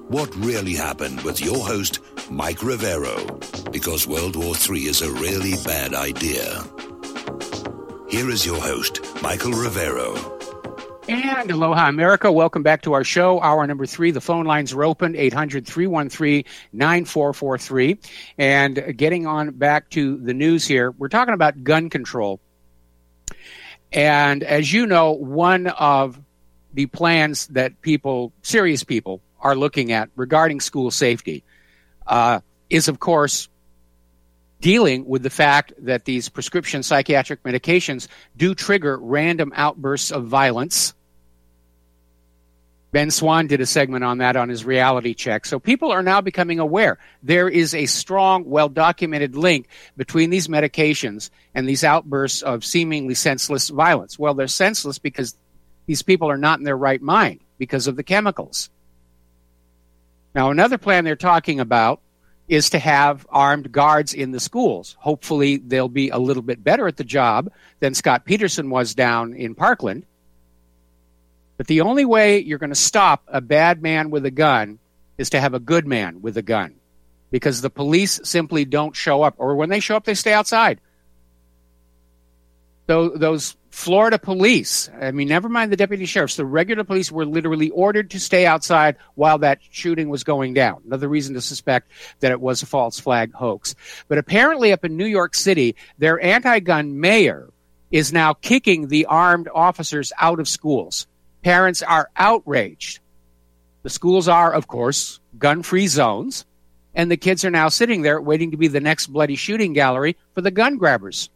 What really happened with your host, Mike Rivero, because World War III is a really bad idea. Here is your host, Michael Rivero. And aloha, America. Welcome back to our show, hour number 3. The phone lines are open, 800-313-9443. And getting on back to the news here, we're talking about gun control. And as you know, one of the plans that people, serious people, are looking at regarding school safety is, of course, dealing with the fact that these prescription psychiatric medications do trigger random outbursts of violence. Ben Swan did a segment on that on his reality check. So people are now becoming aware. There is a strong, well-documented link between these medications and these outbursts of seemingly senseless violence. Well, they're senseless because these people are not in their right mind because of the chemicals. Now, another plan they're talking about is to have armed guards in the schools. Hopefully, they'll be a little bit better at the job than Scott Peterson was down in Parkland. But the only way you're going to stop a bad man with a gun is to have a good man with a gun, because the police simply don't show up, or when they show up, they stay outside. So those Florida police, I mean, never mind the deputy sheriffs, the regular police were literally ordered to stay outside while that shooting was going down. Another reason to suspect that it was a false flag hoax. But apparently up in New York City, their anti-gun mayor is now kicking the armed officers out of schools. Parents are outraged. The schools are, of course, gun-free zones, and the kids are now sitting there waiting to be the next bloody shooting gallery for the gun grabbers.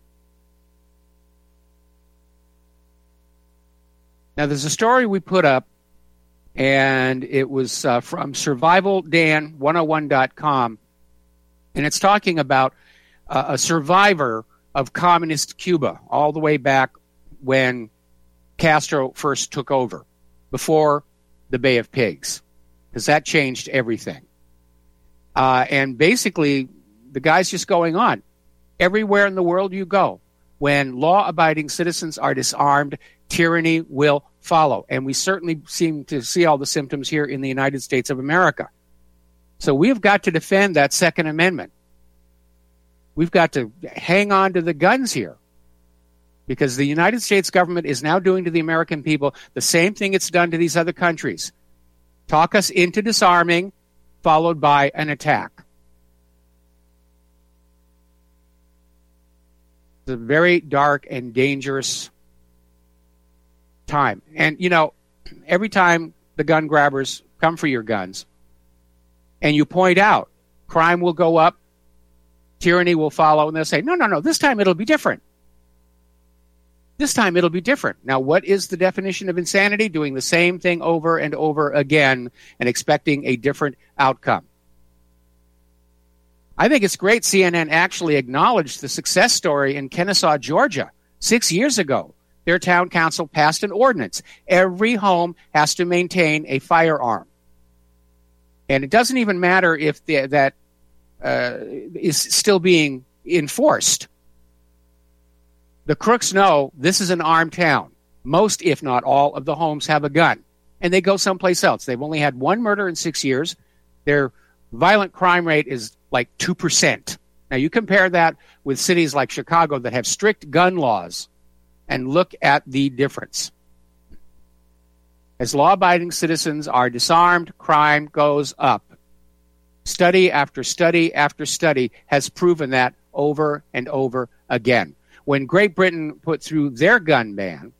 Now, there's a story we put up, and it was from SurvivalDan101.com, and it's talking about a survivor of communist Cuba all the way back when Castro first took over, before the Bay of Pigs, because that changed everything. And basically, the guy's just going on. Everywhere in the world you go, when law-abiding citizens are disarmed, tyranny will follow. And we certainly seem to see all the symptoms here in the United States of America. So we've got to defend that Second Amendment. We've got to hang on to the guns here, because the United States government is now doing to the American people the same thing it's done to these other countries. Talk us into disarming, followed by an attack. It's a very dark and dangerous time. And, you know, every time the gun grabbers come for your guns and you point out crime will go up, tyranny will follow, and they'll say, no, this time it'll be different. This time it'll be different. Now, what is the definition of insanity? Doing the same thing over and over again and expecting a different outcome. I think it's great CNN actually acknowledged the success story in Kennesaw, Georgia, 6 years ago. Their town council passed an ordinance. Every home has to maintain a firearm. And it doesn't even matter if that is still being enforced. The crooks know this is an armed town. Most, if not all, of the homes have a gun. And they go someplace else. They've only had one murder in 6 years. Their violent crime rate is like 2%. Now, you compare that with cities like Chicago that have strict gun laws, and look at the difference. As law-abiding citizens are disarmed, crime goes up. Study after study after study has proven that over and over again. When Great Britain put through their gun ban,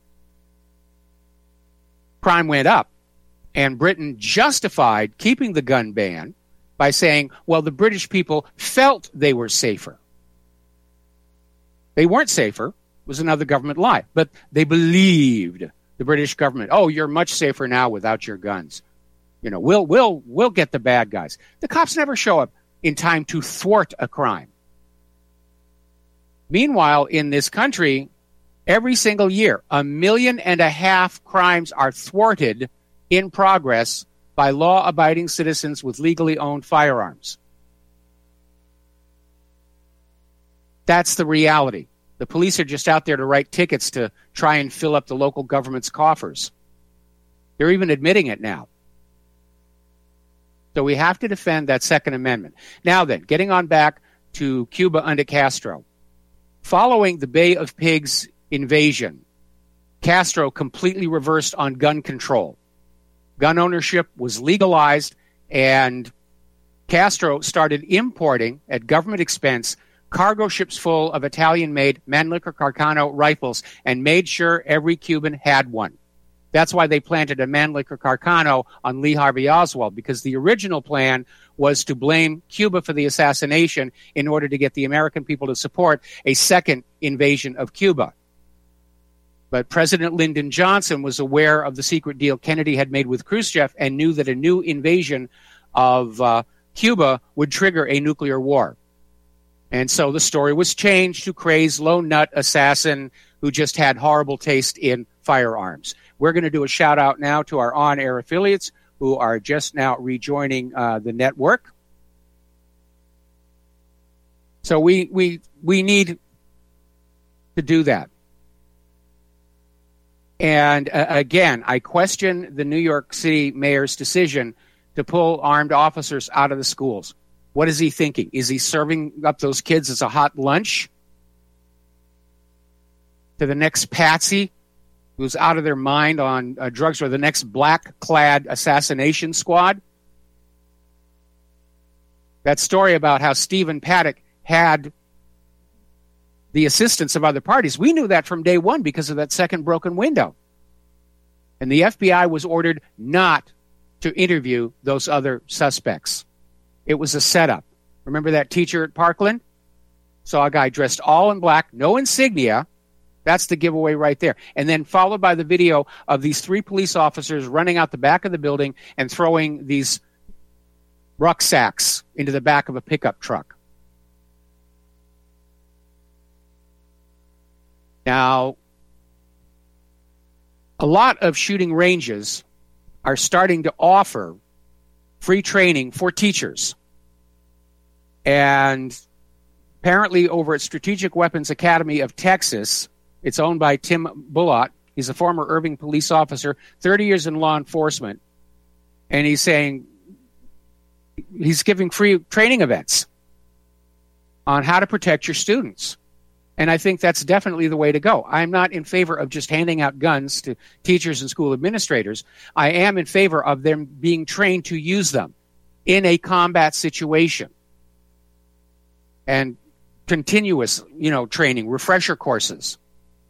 crime went up. And Britain justified keeping the gun ban by saying, well, the British people felt they were safer. They weren't safer. Was another government lie. But they believed the British government, oh, you're much safer now without your guns. You know, we'll get the bad guys. The cops never show up in time to thwart a crime. Meanwhile, in this country, every single year, 1.5 million crimes are thwarted in progress by law-abiding citizens with legally owned firearms. That's the reality. The police are just out there to write tickets to try and fill up the local government's coffers. They're even admitting it now. So we have to defend that Second Amendment. Now then, getting on back to Cuba under Castro. Following the Bay of Pigs invasion, Castro completely reversed on gun control. Gun ownership was legalized, and Castro started importing, at government expense, cargo ships full of Italian-made Mannlicher Carcano rifles and made sure every Cuban had one. That's why they planted a Mannlicher Carcano on Lee Harvey Oswald, because the original plan was to blame Cuba for the assassination in order to get the American people to support a second invasion of Cuba. But President Lyndon Johnson was aware of the secret deal Kennedy had made with Khrushchev and knew that a new invasion of Cuba would trigger a nuclear war. And so the story was changed to crazed lone nut assassin who just had horrible taste in firearms. We're going to do a shout out now to our on-air affiliates who are just now rejoining the network. So we need to do that. And again, I question the New York City mayor's decision to pull armed officers out of the schools. What is he thinking? Is he serving up those kids as a hot lunch to the next patsy who's out of their mind on drugs, or the next black-clad assassination squad? That story about how Stephen Paddock had the assistance of other parties, we knew that from day one because of that second broken window. And the FBI was ordered not to interview those other suspects. It was a setup. Remember that teacher at Parkland? Saw a guy dressed all in black, no insignia. That's the giveaway right there. And then followed by the video of these 3 police officers running out the back of the building and throwing these rucksacks into the back of a pickup truck. Now, a lot of shooting ranges are starting to offer free training for teachers. And apparently over at Strategic Weapons Academy of Texas, it's owned by Tim Bullitt. He's a former Irving police officer, 30 years in law enforcement. And he's saying he's giving free training events on how to protect your students. And I think that's definitely the way to go. I'm not in favor of just handing out guns to teachers and school administrators. I am in favor of them being trained to use them in a combat situation. And continuous, training, refresher courses.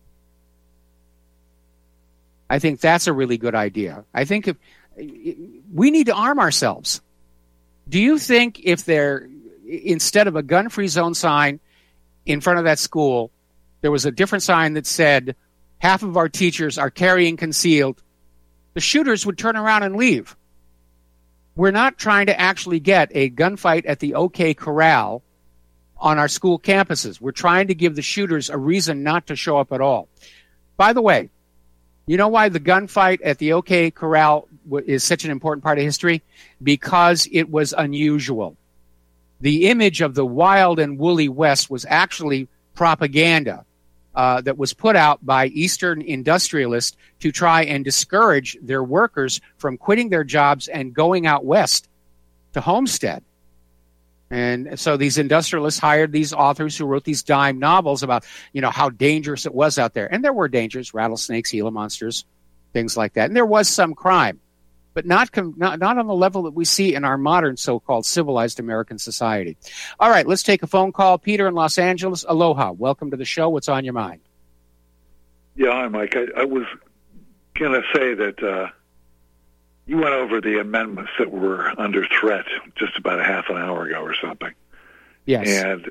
I think that's a really good idea. I think we need to arm ourselves. Do you think if instead of a gun-free zone sign in front of that school, there was a different sign that said, half of our teachers are carrying concealed, the shooters would turn around and leave? We're not trying to actually get a gunfight at the OK Corral on our school campuses. We're trying to give the shooters a reason not to show up at all. By the way, you know why the gunfight at the OK Corral is such an important part of history? Because it was unusual. The image of the wild and woolly West was actually propaganda that was put out by Eastern industrialists to try and discourage their workers from quitting their jobs and going out west to homestead. And so these industrialists hired these authors who wrote these dime novels about, how dangerous it was out there. And there were dangers, rattlesnakes, Gila monsters, things like that. And there was some crime, but not on the level that we see in our modern so-called civilized American society. All right, let's take a phone call. Peter in Los Angeles, aloha. Welcome to the show. What's on your mind? Yeah, hi, Mike. I was going to say that you went over the amendments that were under threat just about a half an hour ago or something. Yes. And,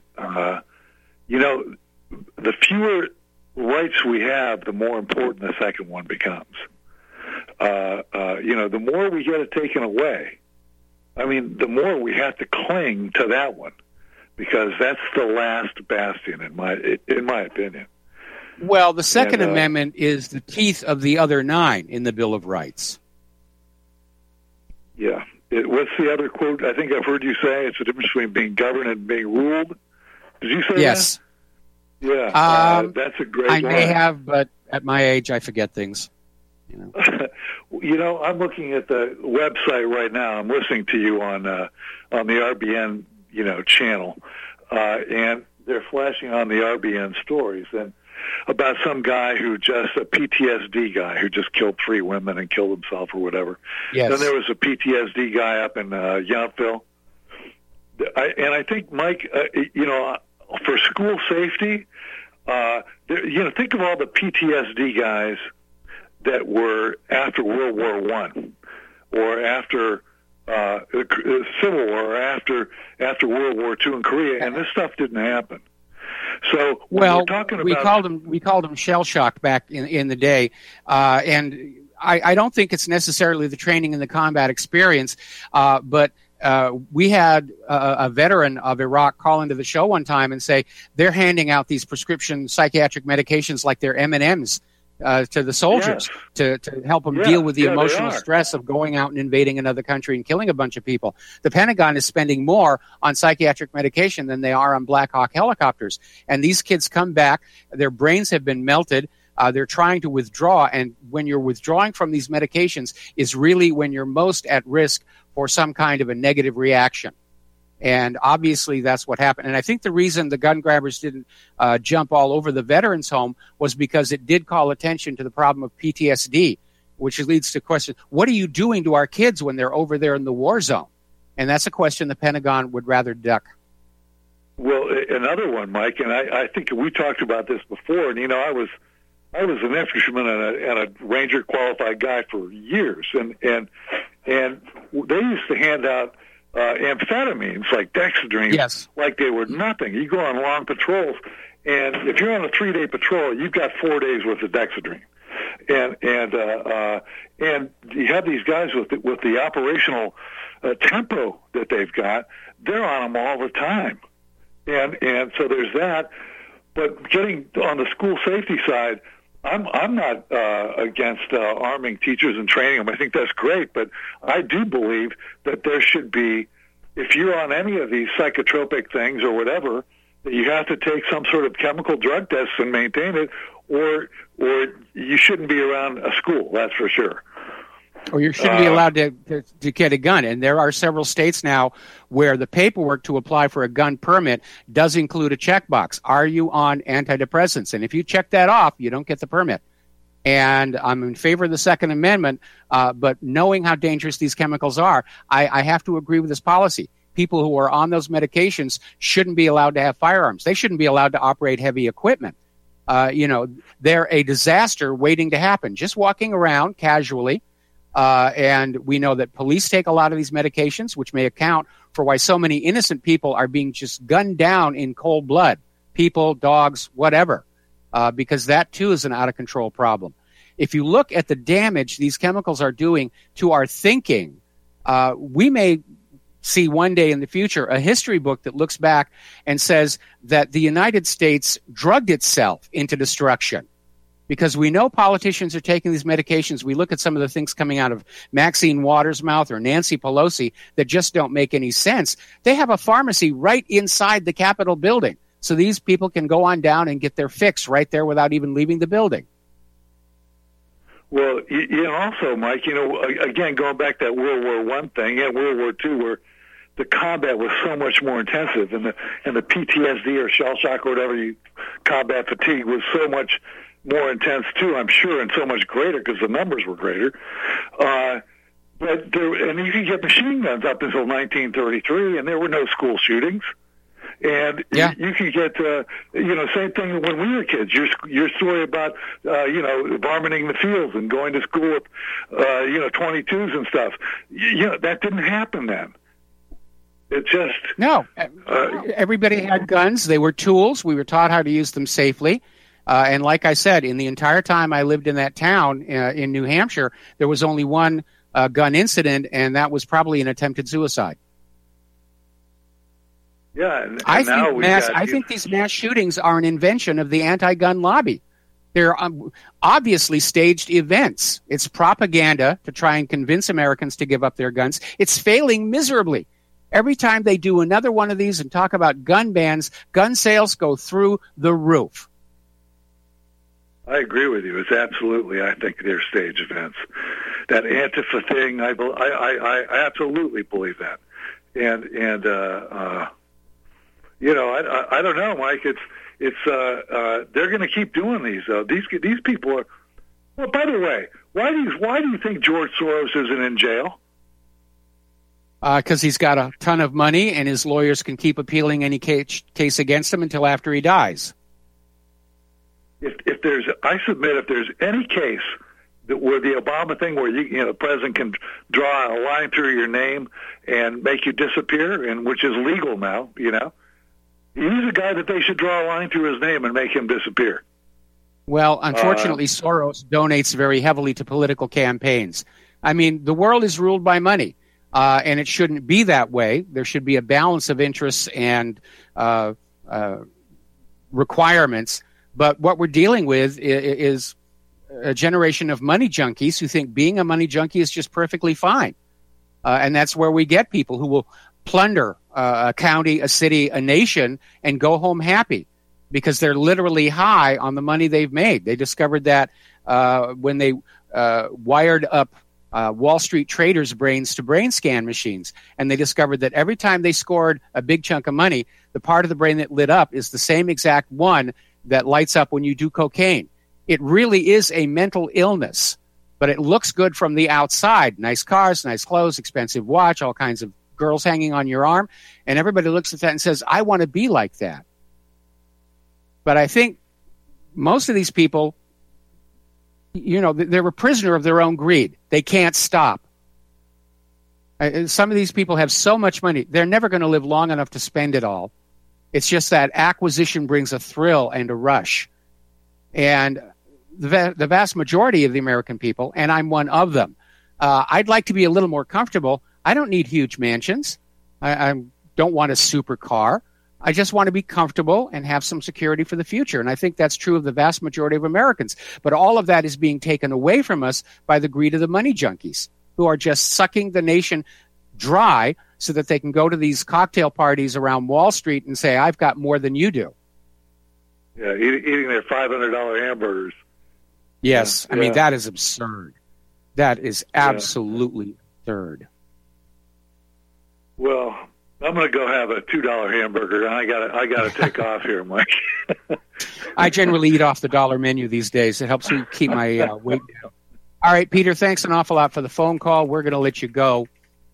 the fewer rights we have, the more important the second one becomes. The more we get it taken away, the more we have to cling to that one, because that's the last bastion, in my opinion. Well, the Second Amendment is the teeth of the other 9 in the Bill of Rights. Yeah. What's the other quote? I think I've heard you say it's the difference between being governed and being ruled. Did you say yes. that? Yeah. That's a great I line. may have, but at my age, I forget things. I'm looking at the website right now. I'm listening to you on the RBN, channel, and they're flashing on the RBN stories and about some guy who just a PTSD guy who just killed 3 women and killed himself or whatever. Yes. Then there was a PTSD guy up in Yountville. I think, Mike, for school safety, think of all the PTSD guys that were after World War I or after Civil War or after World War II in Korea, and this stuff didn't happen. So we're talking about, we called them shell shock back in the day, and I don't think it's necessarily the training and the combat experience, but we had a veteran of Iraq call into the show one time and say they're handing out these prescription psychiatric medications like they're M&Ms to the soldiers to help them deal with the emotional stress of going out and invading another country and killing a bunch of people. The Pentagon is spending more on psychiatric medication than they are on Black Hawk helicopters. And these kids come back, their brains have been melted, they're trying to withdraw, and when you're withdrawing from these medications is really when you're most at risk for some kind of a negative reaction. And obviously that's what happened. And I think the reason the gun grabbers didn't jump all over the veterans' home was because it did call attention to the problem of PTSD, which leads to question, what are you doing to our kids when they're over there in the war zone? And that's a question the Pentagon would rather duck. Well, another one, Mike, and I think we talked about this before, and, I was an infantryman and a Ranger qualified guy for years, and they used to hand out amphetamines like Dexedrine, like they were nothing. You go on long patrols, and if you're on a 3-day patrol, you've got 4 days worth of Dexedrine, and you have these guys with the operational tempo that they've got. They're on them all the time, and so there's that. But getting on the school safety side, I'm not against arming teachers and training them. I think that's great, but I do believe that there should be, if you're on any of these psychotropic things or whatever, that you have to take some sort of chemical drug test and maintain it, or you shouldn't be around a school, that's for sure. Or you shouldn't be allowed to get a gun. And there are several states now where the paperwork to apply for a gun permit does include a checkbox. Are you on antidepressants? And if you check that off, you don't get the permit. And I'm in favor of the Second Amendment, but knowing how dangerous these chemicals are, I have to agree with this policy. People who are on those medications shouldn't be allowed to have firearms. They shouldn't be allowed to operate heavy equipment. They're a disaster waiting to happen. Just walking around casually. And we know that police take a lot of these medications, which may account for why so many innocent people are being just gunned down in cold blood. People, dogs, whatever, because that too is an out-of-control problem. If you look at the damage these chemicals are doing to our thinking, we may see one day in the future a history book that looks back and says that the United States drugged itself into destruction. Because we know politicians are taking these medications. We look at some of the things coming out of Maxine Waters' mouth or Nancy Pelosi that just don't make any sense. They have a pharmacy right inside the Capitol building. So these people can go on down and get their fix right there without even leaving the building. Well, also, Mike, again, going back to that World War I thing and World War II, where the combat was so much more intensive, and the PTSD or shell shock or whatever, combat fatigue was so much more intense too, I'm sure, and so much greater because the numbers were greater. And you could get machine guns up until 1933, and there were no school shootings. And you could get, same thing when we were kids. Your story about, varminting the fields and going to school with, 22s and stuff. That didn't happen then. It just no. Everybody had guns. They were tools. We were taught how to use them safely. And like I said, in the entire time I lived in that town in New Hampshire, there was only one gun incident, and that was probably an attempted suicide. Yeah, I think these mass shootings are an invention of the anti-gun lobby. They're obviously staged events. It's propaganda to try and convince Americans to give up their guns. It's failing miserably. Every time they do another one of these and talk about gun bans, gun sales go through the roof. I agree with you. It's absolutely, I think, they're stage events. That Antifa thing, I absolutely believe that. And you know, I don't know, Mike. It's they're going to keep doing these. These people are. Well, by the way, why do you think George Soros isn't in jail? Because he's got a ton of money, and his lawyers can keep appealing any case against him until after he dies. I submit if there's any case where the Obama thing, where the president can draw a line through your name and make you disappear, and which is legal now, he's a guy that they should draw a line through his name and make him disappear. Well, unfortunately, Soros donates very heavily to political campaigns. I mean, the world is ruled by money, and it shouldn't be that way. There should be a balance of interests and requirements. But what we're dealing with is a generation of money junkies who think being a money junkie is just perfectly fine. And that's where we get people who will plunder a county, a city, a nation, and go home happy because they're literally high on the money they've made. They discovered that when they wired up Wall Street traders' brains to brain scan machines. And they discovered that every time they scored a big chunk of money, the part of the brain that lit up is the same exact one that lights up when you do cocaine. It really is a mental illness, but it looks good from the outside. Nice cars, nice clothes, expensive watch, all kinds of girls hanging on your arm. And everybody looks at that and says, I want to be like that. But I think most of these people, they're a prisoner of their own greed. They can't stop. Some of these people have so much money, they're never going to live long enough to spend it all. It's just that acquisition brings a thrill and a rush. And the vast majority of the American people, and I'm one of them, I'd like to be a little more comfortable. I don't need huge mansions. I don't want a supercar. I just want to be comfortable and have some security for the future. And I think that's true of the vast majority of Americans. But all of that is being taken away from us by the greed of the money junkies who are just sucking the nation dry so that they can go to these cocktail parties around Wall Street and say, I've got more than you do. Yeah, eating their $500 hamburgers. Yes. Yeah. I mean, that is absurd. That is absolutely absurd. Well, I'm going to go have a $2 hamburger, and I got to take off here, Mike. I generally eat off the dollar menu these days. It helps me keep my weight down. All right, Peter, thanks an awful lot for the phone call. We're going to let you go.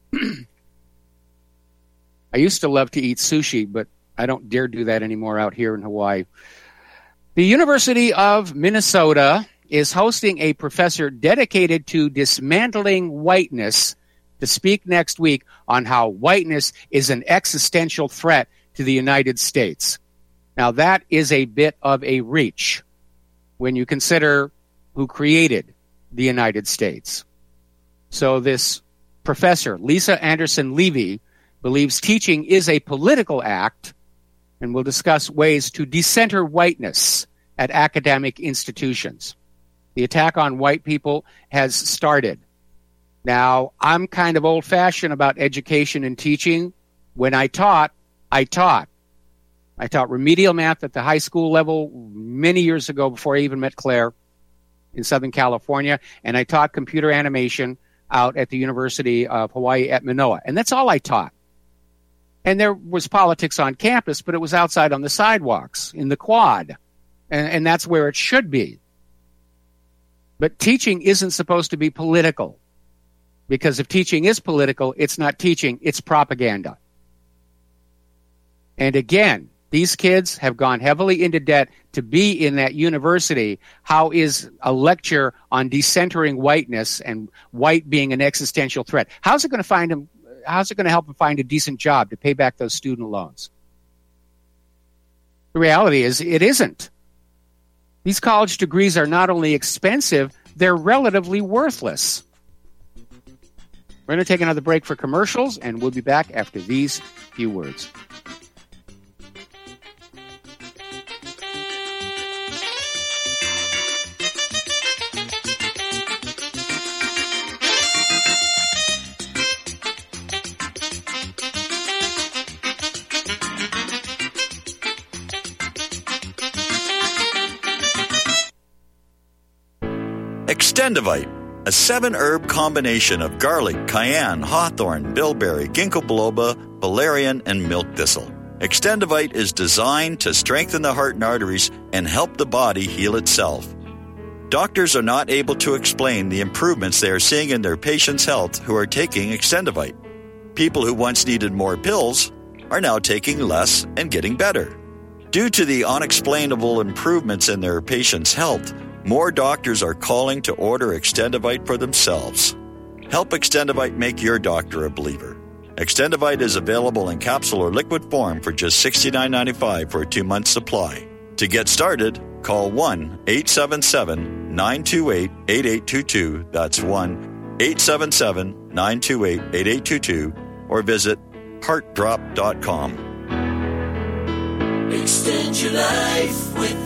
I used to love to eat sushi, but I don't dare do that anymore out here in Hawaii. The University of Minnesota is hosting a professor dedicated to dismantling whiteness to speak next week on how whiteness is an existential threat to the United States. Now, that is a bit of a reach when you consider who created the United States. So this professor, Lisa Anderson Levy, believes teaching is a political act and will discuss ways to decenter whiteness at academic institutions. The attack on white people has started. Now, I'm kind of old-fashioned about education and teaching. When I taught. I taught remedial math at the high school level many years ago before I even met Claire in Southern California, and I taught computer animation out at the University of Hawaii at Manoa. And that's all I taught. And there was politics on campus, but it was outside on the sidewalks, in the quad. And that's where it should be. But teaching isn't supposed to be political. Because if teaching is political, it's not teaching, it's propaganda. And again, these kids have gone heavily into debt to be in that university. How is a lecture on decentering whiteness and white being an existential threat? How's it going to help them find a decent job to pay back those student loans? The reality is it isn't. These college degrees are not only expensive, they're relatively worthless. We're going to take another break for commercials, and we'll be back after these few words. Extendivite, a 7-herb combination of garlic, cayenne, hawthorn, bilberry, ginkgo biloba, valerian, and milk thistle. Extendivite is designed to strengthen the heart and arteries and help the body heal itself. Doctors are not able to explain the improvements they are seeing in their patients' health who are taking Extendivite. People who once needed more pills are now taking less and getting better. Due to the unexplainable improvements in their patients' health, more doctors are calling to order Extendivite for themselves. Help Extendivite make your doctor a believer. Extendivite is available in capsule or liquid form for just $69.95 for a 2-month supply. To get started, call 1-877-928-8822. That's 1-877-928-8822. Or visit heartdrop.com. Extend your life with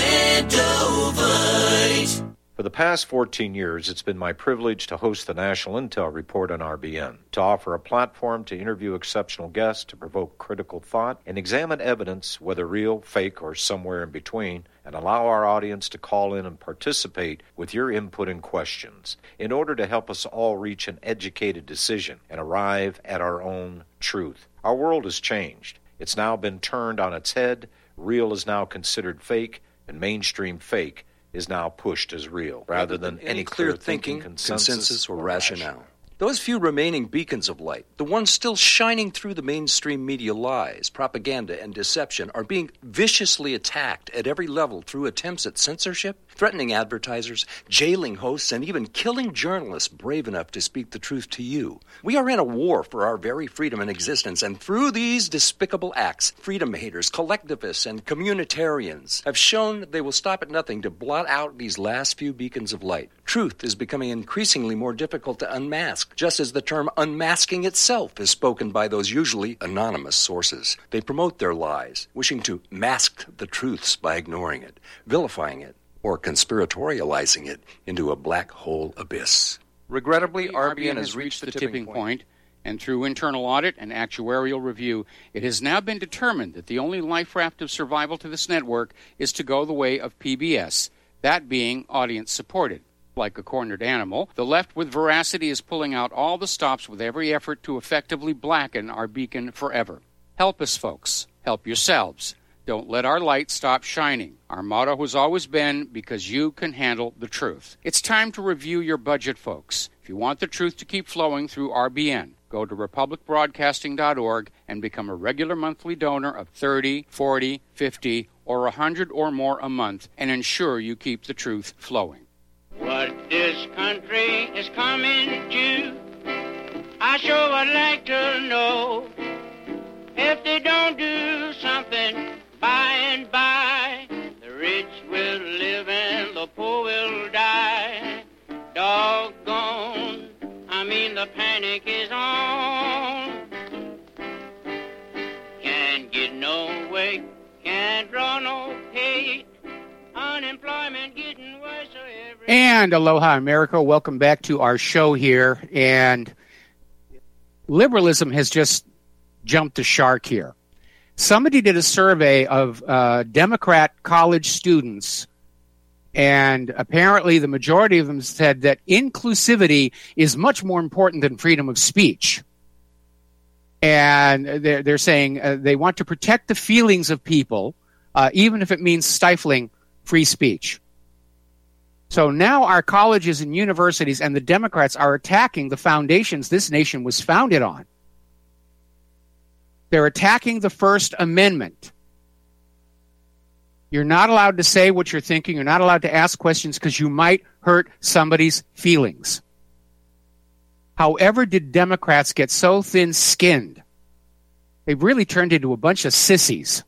Extendovite. For the past 14 years, it's been my privilege to host the National Intel Report on RBN, to offer a platform to interview exceptional guests, to provoke critical thought, and examine evidence, whether real, fake, or somewhere in between, and allow our audience to call in and participate with your input and questions in order to help us all reach an educated decision and arrive at our own truth. Our world has changed. It's now been turned on its head. Real is now considered fake, and mainstream fake is now pushed as real, rather than any clear thinking, consensus, or rationale. Those few remaining beacons of light, the ones still shining through the mainstream media lies, propaganda, and deception, are being viciously attacked at every level through attempts at censorship, threatening advertisers, jailing hosts, and even killing journalists brave enough to speak the truth to you. We are in a war for our very freedom and existence, and through these despicable acts, freedom haters, collectivists, and communitarians have shown they will stop at nothing to blot out these last few beacons of light. Truth is becoming increasingly more difficult to unmask, just as the term unmasking itself is spoken by those usually anonymous sources. They promote their lies, wishing to mask the truths by ignoring it, vilifying it, or conspiratorializing it into a black hole abyss. Regrettably, RBN has reached the tipping point, and through internal audit and actuarial review, it has now been determined that the only life raft of survival to this network is to go the way of PBS, that being audience-supported. Like a cornered animal, the left with veracity is pulling out all the stops with every effort to effectively blacken our beacon forever. Help us, folks. Help yourselves. Don't let our light stop shining. Our motto has always been, because you can handle the truth. It's time to review your budget, folks. If you want the truth to keep flowing through RBN, go to republicbroadcasting.org and become a regular monthly donor of $30, $40, $50, or $100 or more a month and ensure you keep the truth flowing. What this country is coming to, I sure would like to know. If they don't do something by and by, the rich will live and the poor will die. Doggone, the panic is on. Can't get no way, can't draw no pay. Unemployment getting worse every day. And aloha, America. Welcome back to our show here. And liberalism has just jumped the shark here. Somebody did a survey of Democrat college students, and apparently the majority of them said that inclusivity is much more important than freedom of speech. And they're saying they want to protect the feelings of people, even if it means stifling free speech. So now our colleges and universities and the Democrats are attacking the foundations this nation was founded on. They're attacking the First Amendment. You're not allowed to say what you're thinking. You're not allowed to ask questions because you might hurt somebody's feelings. However did Democrats get so thin-skinned? They've really turned into a bunch of sissies.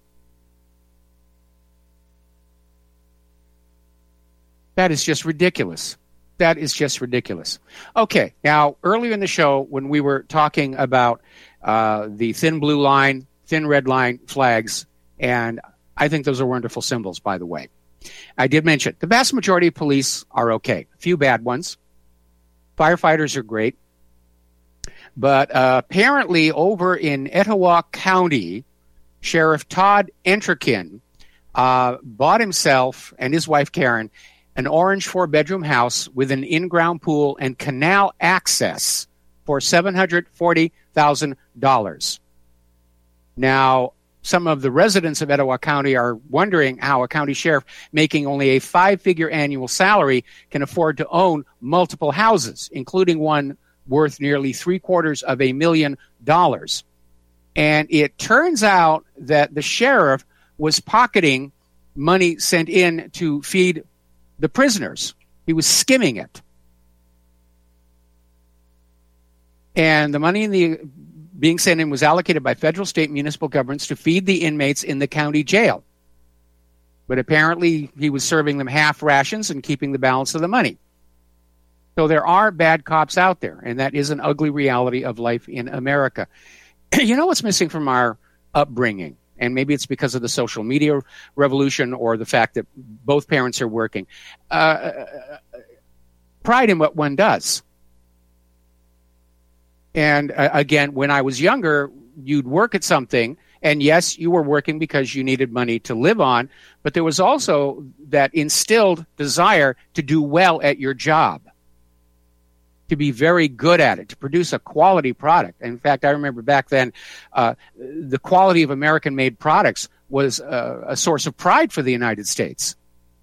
That is just ridiculous. That is just ridiculous. Okay, now, earlier in the show, when we were talking about the thin blue line, thin red line flags, and I think those are wonderful symbols, by the way. I did mention the vast majority of police are okay. A few bad ones. Firefighters are great. But apparently over in Etowah County, Sheriff Todd Entrikin bought himself and his wife Karen an orange 4-bedroom house with an in-ground pool and canal access for $740,000. Now, some of the residents of Etowah County are wondering how a county sheriff making only a 5-figure annual salary can afford to own multiple houses, including one worth nearly $750,000. And it turns out that the sheriff was pocketing money sent in to feed the prisoners. He was skimming it. And the money being sent in was allocated by federal, state, municipal governments to feed the inmates in the county jail. But apparently he was serving them half rations and keeping the balance of the money. So there are bad cops out there, and that is an ugly reality of life in America. You know what's missing from our upbringing? And maybe it's because of the social media revolution or the fact that both parents are working. Pride in what one does. And again, when I was younger, you'd work at something, and yes, you were working because you needed money to live on, but there was also that instilled desire to do well at your job, to be very good at it, to produce a quality product. In fact, I remember back then, the quality of American-made products was a source of pride for the United States.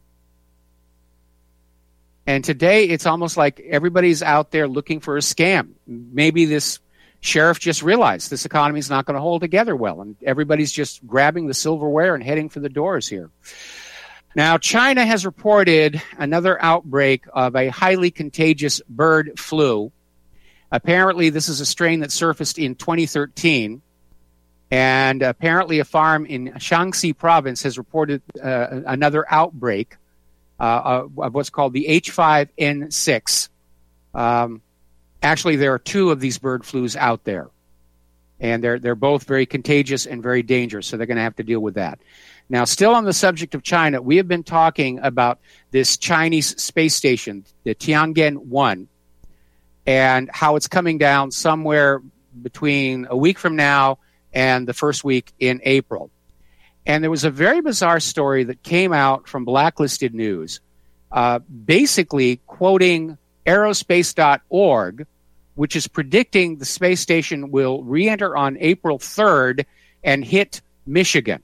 And today, it's almost like everybody's out there looking for a scam. Maybe this sheriff just realized this economy is not going to hold together well, and everybody's just grabbing the silverware and heading for the doors here. Now, China has reported another outbreak of a highly contagious bird flu. Apparently, this is a strain that surfaced in 2013, and apparently a farm in Shaanxi province has reported another outbreak of what's called the H5N6. Actually, there are 2 of these bird flus out there, and they're both very contagious and very dangerous, so they're going to have to deal with that. Now, still on the subject of China, we have been talking about this Chinese space station, the Tiangong-1, and how it's coming down somewhere between a week from now and the first week in April. And there was a very bizarre story that came out from Blacklisted News, basically quoting aerospace.org, which is predicting the space station will re-enter on April 3rd and hit Michigan.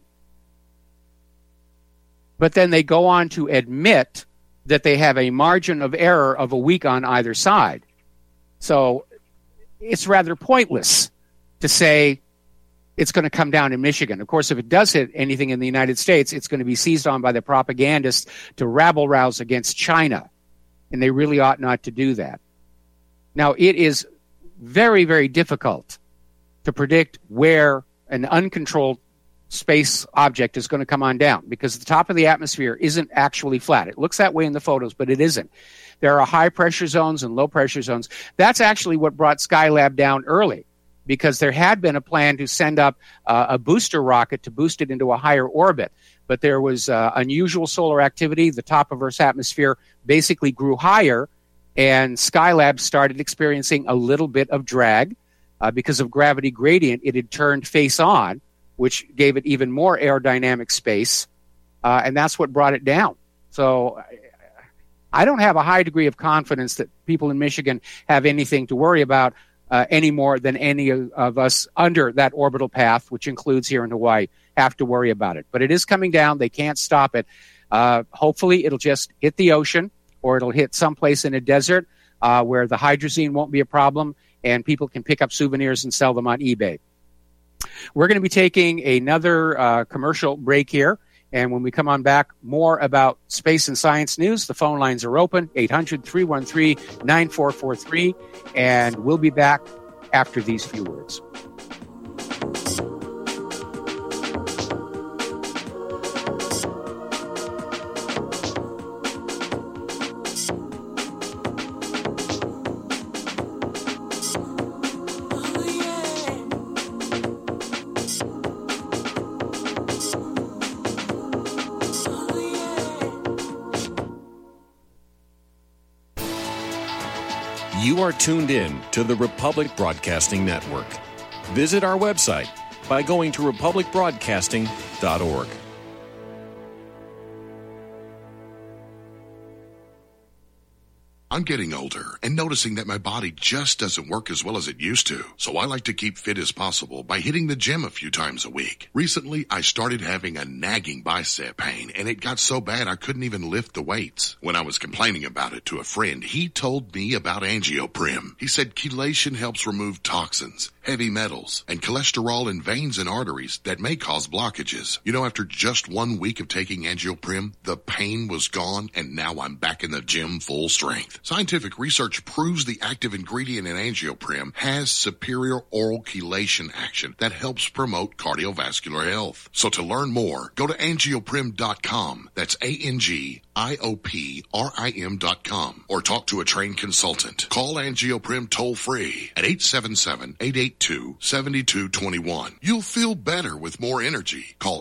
But then they go on to admit that they have a margin of error of a week on either side. So it's rather pointless to say it's going to come down in Michigan. Of course, if it does hit anything in the United States, it's going to be seized on by the propagandists to rabble-rouse against China. And they really ought not to do that. Now, it is very, very difficult to predict where an uncontrolled space object is going to come on down, because the top of the atmosphere isn't actually flat. It looks that way in the photos, but it isn't. There are high pressure zones and low pressure zones. That's actually what brought Skylab down early, because there had been a plan to send up a booster rocket to boost it into a higher orbit. But there was unusual solar activity. The top of Earth's atmosphere basically grew higher, and Skylab started experiencing a little bit of drag. Because of gravity gradient, it had turned face on, which gave it even more aerodynamic space, and that's what brought it down. So I don't have a high degree of confidence that people in Michigan have anything to worry about any more than any of us under that orbital path, which includes here in Hawaii, have to worry about it. But it is coming down. They can't stop it. Hopefully it'll just hit the ocean, or it'll hit someplace in a desert where the hydrazine won't be a problem, and people can pick up souvenirs and sell them on eBay. We're going to be taking another commercial break here. And when we come on back, more about space and science news. The phone lines are open, 800-313-9443. And we'll be back after these few words. You are tuned in to the Republic Broadcasting Network. Visit our website by going to republicbroadcasting.org. I'm getting older and noticing that my body just doesn't work as well as it used to. So I like to keep fit as possible by hitting the gym a few times a week. Recently, I started having a nagging bicep pain, and it got so bad I couldn't even lift the weights. When I was complaining about it to a friend, he told me about Angioprim. He said chelation helps remove toxins, heavy metals, and cholesterol in veins and arteries that may cause blockages. You know, after just 1 week of taking Angioprim, the pain was gone, and now I'm back in the gym full strength. Scientific research proves the active ingredient in Angioprim has superior oral chelation action that helps promote cardiovascular health. So to learn more, go to angioprim.com. That's ANGIOPRIM.com, or talk to a trained consultant. Call Angioprim toll-free at 877-882-7221. You'll feel better with more energy. Call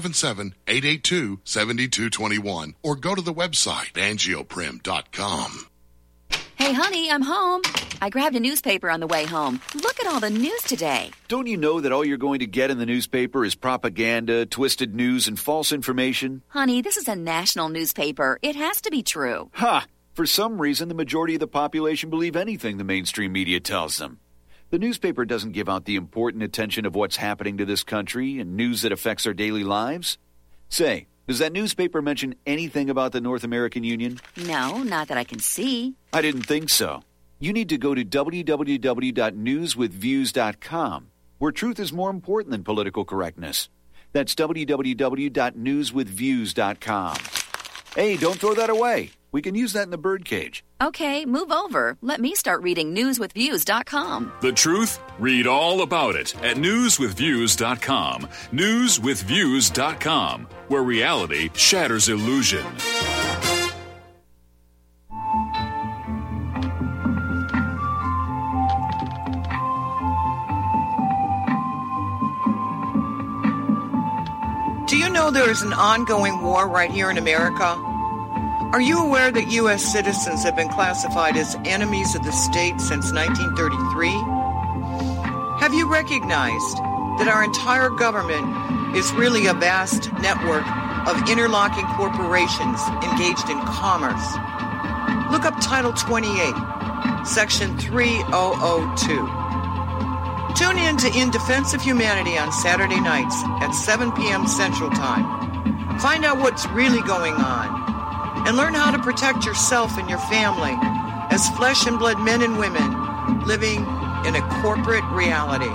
877-882-7221 or go to the website angioprim.com. Hey, honey, I'm home. I grabbed a newspaper on the way home. Look at all the news today. Don't you know that all you're going to get in the newspaper is propaganda, twisted news, and false information? Honey, this is a national newspaper. It has to be true. Ha! For some reason, the majority of the population believe anything the mainstream media tells them. The newspaper doesn't give out the important attention of what's happening to this country and news that affects our daily lives. Say, does that newspaper mention anything about the North American Union? No, not that I can see. I didn't think so. You need to go to www.newswithviews.com, where truth is more important than political correctness. That's www.newswithviews.com. Hey, don't throw that away. We can use that in the birdcage. Okay, move over. Let me start reading newswithviews.com. The truth? Read all about it at newswithviews.com. Newswithviews.com, where reality shatters illusion. Do you know there is an ongoing war right here in America? Are you aware that U.S. citizens have been classified as enemies of the state since 1933? Have you recognized that our entire government is really a vast network of interlocking corporations engaged in commerce? Look up Title 28, Section 3002. Tune in to In Defense of Humanity on Saturday nights at 7 p.m. Central Time. Find out what's really going on and learn how to protect yourself and your family as flesh and blood men and women living in a corporate reality.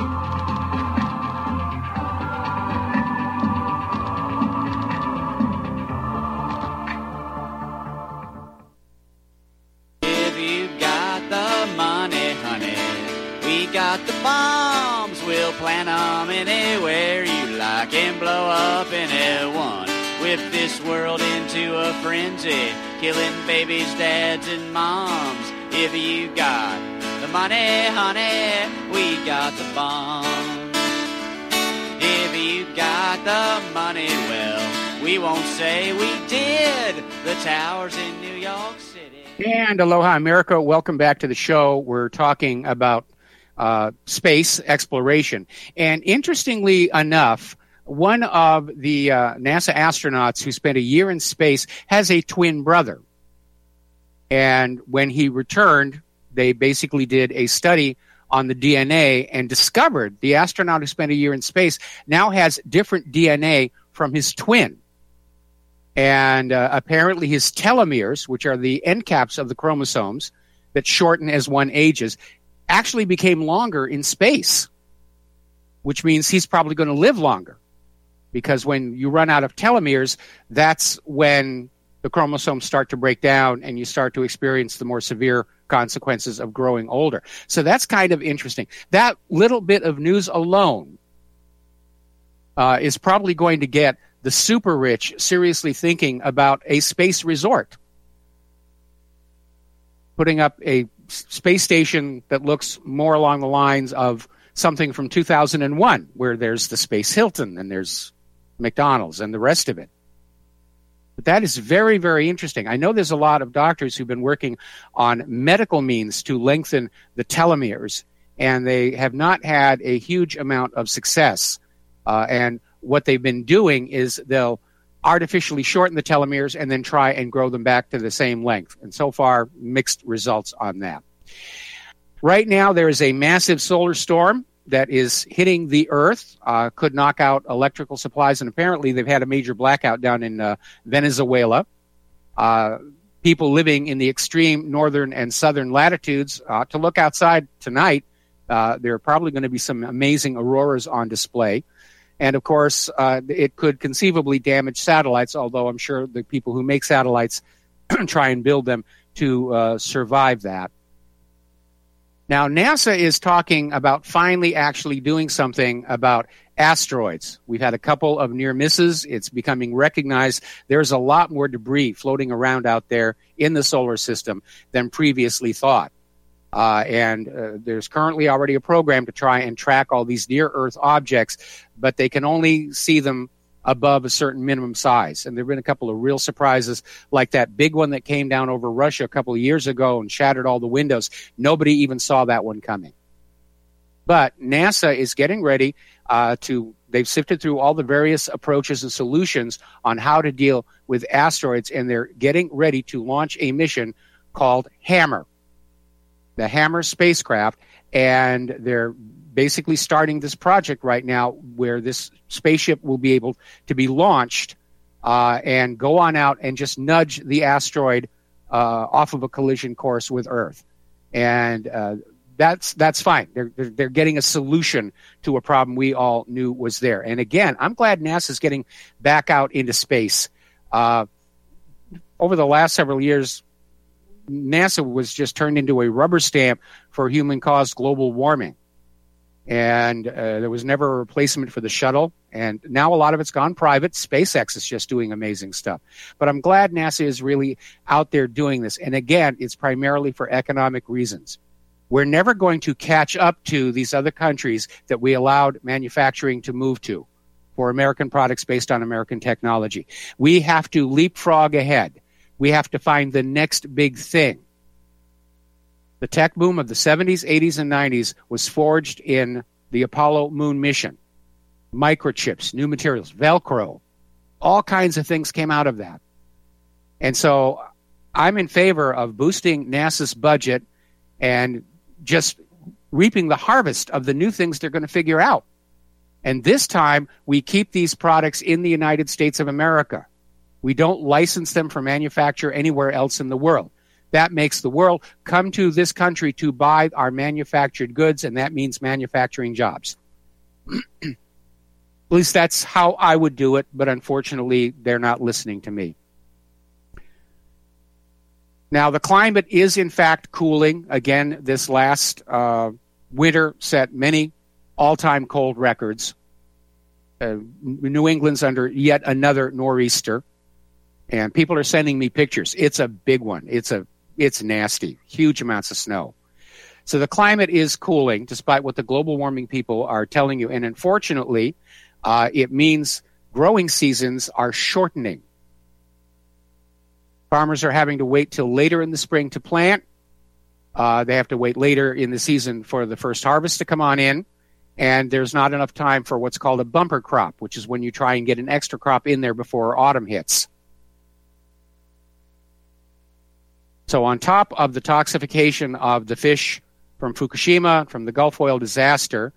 If you got the money, honey, we got the bombs. We'll plant them anywhere you like and blow up anyone. Whip this world into a frenzy, killing babies, dads, and moms. If you got the money, honey, we got the bombs. If you got the money, well, we won't say we did. The towers in New York City. And aloha, America. Welcome back to the show. We're talking about space exploration. And interestingly enough, one of the NASA astronauts who spent a year in space has a twin brother. And when he returned, they basically did a study on the DNA and discovered the astronaut who spent a year in space now has different DNA from his twin. And apparently his telomeres, which are the end caps of the chromosomes that shorten as one ages, actually became longer in space, which means he's probably going to live longer. Because when you run out of telomeres, that's when the chromosomes start to break down and you start to experience the more severe consequences of growing older. So that's kind of interesting. That little bit of news alone is probably going to get the super rich seriously thinking about a space resort. Putting up a space station that looks more along the lines of something from 2001, where there's the Space Hilton and there's McDonald's and the rest of it. But that is very, very interesting. I know there's a lot of doctors who've been working on medical means to lengthen the telomeres, and they have not had a huge amount of success. And what they've been doing is they'll artificially shorten the telomeres and then try and grow them back to the same length. And so far, mixed results on that. Right now, there is a massive solar storm that is hitting the Earth, could knock out electrical supplies, and apparently they've had a major blackout down in Venezuela. People living in the extreme northern and southern latitudes, to look outside tonight, there are probably going to be some amazing auroras on display. And, of course, it could conceivably damage satellites, although I'm sure the people who make satellites try and build them to survive that. Now, NASA is talking about finally actually doing something about asteroids. We've had a couple of near misses. It's becoming recognized there's a lot more debris floating around out there in the solar system than previously thought. And there's currently already a program to try and track all these near-Earth objects, but they can only see them above a certain minimum size. And there have been a couple of real surprises, like that big one that came down over Russia a couple of years ago and shattered all the windows. Nobody even saw that one coming. But NASA is getting ready they've sifted through all the various approaches and solutions on how to deal with asteroids, and they're getting ready to launch a mission called HAMMER, the HAMMER spacecraft, and they're basically starting this project right now where this spaceship will be able to be launched and go on out and just nudge the asteroid off of a collision course with Earth. And that's fine. They're getting a solution to a problem we all knew was there. And again, I'm glad NASA's getting back out into space. Over the last several years, NASA was just turned into a rubber stamp for human-caused global warming. And there was never a replacement for the shuttle. And now a lot of it's gone private. SpaceX is just doing amazing stuff. But I'm glad NASA is really out there doing this. And again, it's primarily for economic reasons. We're never going to catch up to these other countries that we allowed manufacturing to move to for American products based on American technology. We have to leapfrog ahead. We have to find the next big thing. The tech boom of the 70s, 80s, and 90s was forged in the Apollo moon mission. Microchips, new materials, Velcro, all kinds of things came out of that. And so I'm in favor of boosting NASA's budget and just reaping the harvest of the new things they're going to figure out. And this time, we keep these products in the United States of America. We don't license them for manufacture anywhere else in the world. That makes the world come to this country to buy our manufactured goods, and that means manufacturing jobs. At least that's how I would do it, but unfortunately, they're not listening to me. Now, the climate is, in fact, cooling. Again, this last winter set many all-time cold records. New England's under yet another nor'easter, and people are sending me pictures. It's a big one. It's nasty, huge amounts of snow. So the climate is cooling, despite what the global warming people are telling you. And unfortunately, it means growing seasons are shortening. Farmers are having to wait till later in the spring to plant. They have to wait later in the season for the first harvest to come on in. And there's not enough time for what's called a bumper crop, which is when you try and get an extra crop in there before autumn hits. So on top of the toxification of the fish from Fukushima, from the Gulf oil disaster,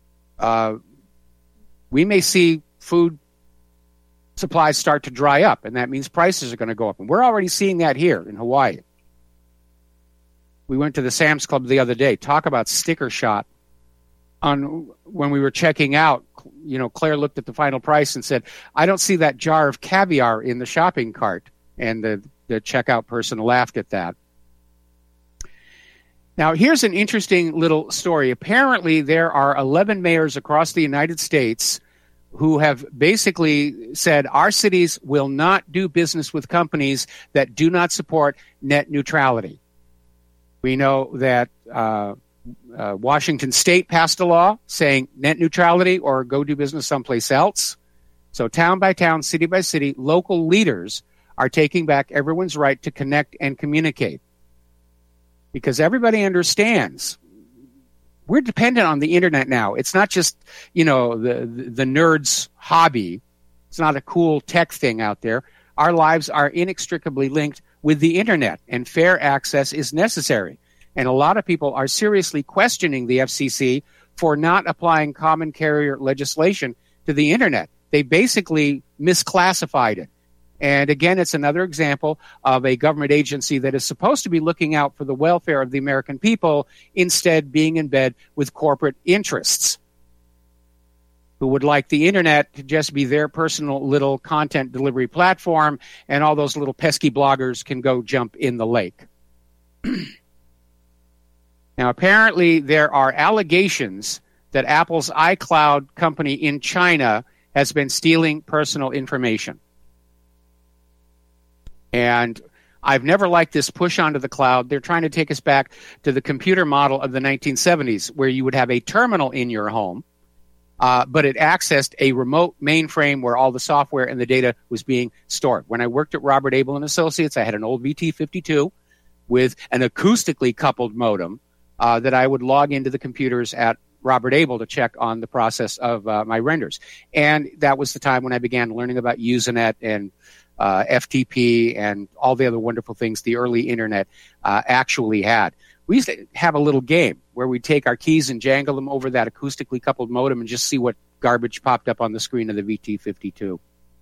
we may see food supplies start to dry up, and that means prices are going to go up. And we're already seeing that here in Hawaii. We went to the Sam's Club the other day. Talk about sticker shot. When we were checking out, Claire looked at the final price and said, "I don't see that jar of caviar in the shopping cart." And the checkout person laughed at that. Now, here's an interesting little story. Apparently, there are 11 mayors across the United States who have basically said our cities will not do business with companies that do not support net neutrality. We know that Washington State passed a law saying net neutrality or go do business someplace else. So town by town, city by city, local leaders are taking back everyone's right to connect and communicate. Because everybody understands we're dependent on the internet now. It's not just, the nerd's hobby. It's not a cool tech thing out there. Our lives are inextricably linked with the internet, and fair access is necessary. And a lot of people are seriously questioning the FCC for not applying common carrier legislation to the internet. They basically misclassified it. And again, it's another example of a government agency that is supposed to be looking out for the welfare of the American people, instead being in bed with corporate interests who would like the internet to just be their personal little content delivery platform, and all those little pesky bloggers can go jump in the lake. Now, apparently there are allegations that Apple's iCloud company in China has been stealing personal information. And I've never liked this push onto the cloud. They're trying to take us back to the computer model of the 1970s, where you would have a terminal in your home, but it accessed a remote mainframe where all the software and the data was being stored. When I worked at Robert Able and Associates, I had an old VT52 with an acoustically coupled modem that I would log into the computers at Robert Able to check on the process of my renders. And that was the time when I began learning about Usenet and FTP and all the other wonderful things the early internet actually had. We used to have a little game where we'd take our keys and jangle them over that acoustically coupled modem and just see what garbage popped up on the screen of the VT52.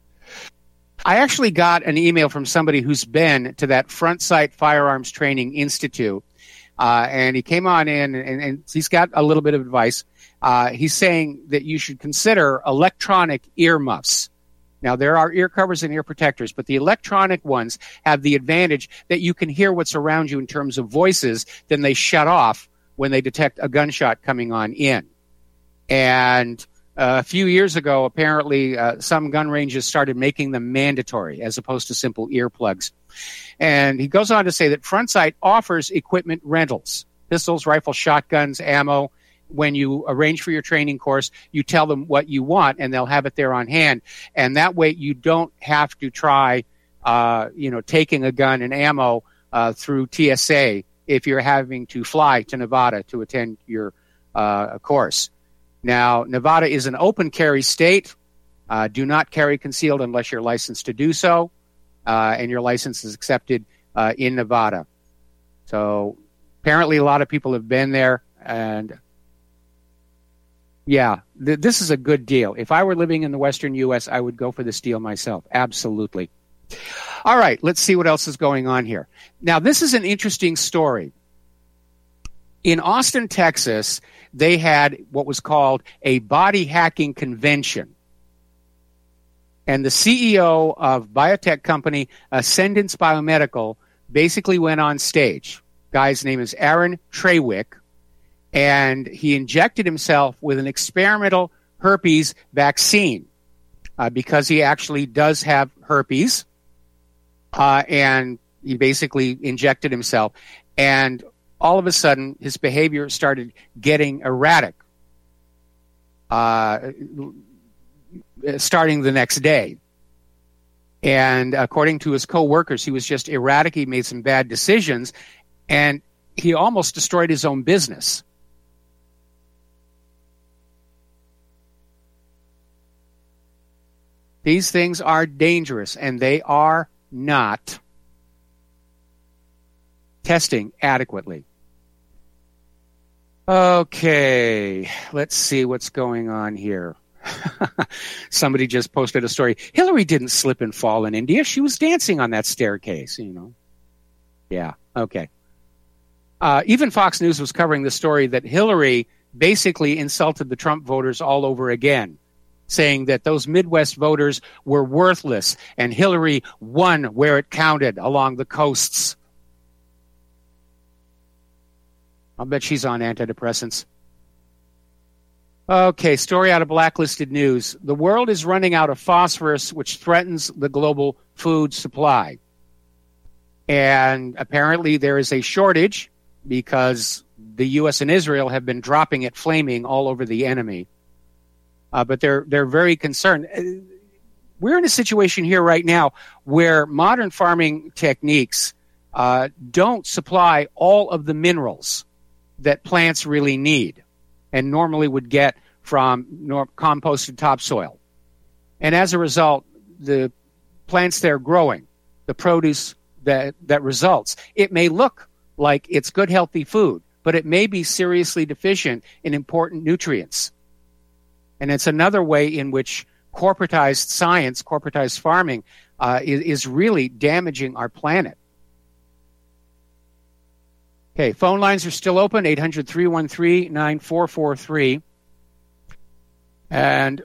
I actually got an email from somebody who's been to that Front Sight Firearms Training Institute, and he came on in and he's got a little bit of advice. He's saying that you should consider electronic earmuffs. Now, there are ear covers and ear protectors, but the electronic ones have the advantage that you can hear what's around you in terms of voices. Then they shut off when they detect a gunshot coming on in. And a few years ago, apparently, some gun ranges started making them mandatory as opposed to simple earplugs. And he goes on to say that Front Sight offers equipment rentals, pistols, rifles, shotguns, ammo. When you arrange for your training course, you tell them what you want, and they'll have it there on hand. And that way you don't have to try, taking a gun and ammo through TSA if you're having to fly to Nevada to attend your course. Now, Nevada is an open carry state. Do not carry concealed unless you're licensed to do so, and your license is accepted in Nevada. So apparently a lot of people have been there, and yeah, this is a good deal. If I were living in the western U.S., I would go for this deal myself. Absolutely. All right, let's see what else is going on here. Now, this is an interesting story. In Austin, Texas, they had what was called a body hacking convention. And the CEO of biotech company Ascendance Biomedical basically went on stage. Guy's name is Aaron Trawick. And he injected himself with an experimental herpes vaccine because he actually does have herpes. And he basically injected himself. And all of a sudden, his behavior started getting erratic, starting the next day. And according to his co-workers, he was just erratic. He made some bad decisions. And he almost destroyed his own business. These things are dangerous, and they are not testing adequately. Okay, let's see what's going on here. Somebody just posted a story. Hillary didn't slip and fall in India. She was dancing on that staircase, Yeah, okay. Even Fox News was covering the story that Hillary basically insulted the Trump voters all over again, saying that those Midwest voters were worthless, and Hillary won where it counted along the coasts. I'll bet she's on antidepressants. Okay, story out of Blacklisted News. The world is running out of phosphorus, which threatens the global food supply. And apparently there is a shortage because the U.S. and Israel have been dropping it flaming all over the enemy. But they're very concerned. We're in a situation here right now where modern farming techniques don't supply all of the minerals that plants really need and normally would get from composted topsoil. And as a result, the plants they're growing, the produce that results, it may look like it's good, healthy food, but it may be seriously deficient in important nutrients. And it's another way in which corporatized science, corporatized farming, is really damaging our planet. Okay, phone lines are still open, 800-313-9443. And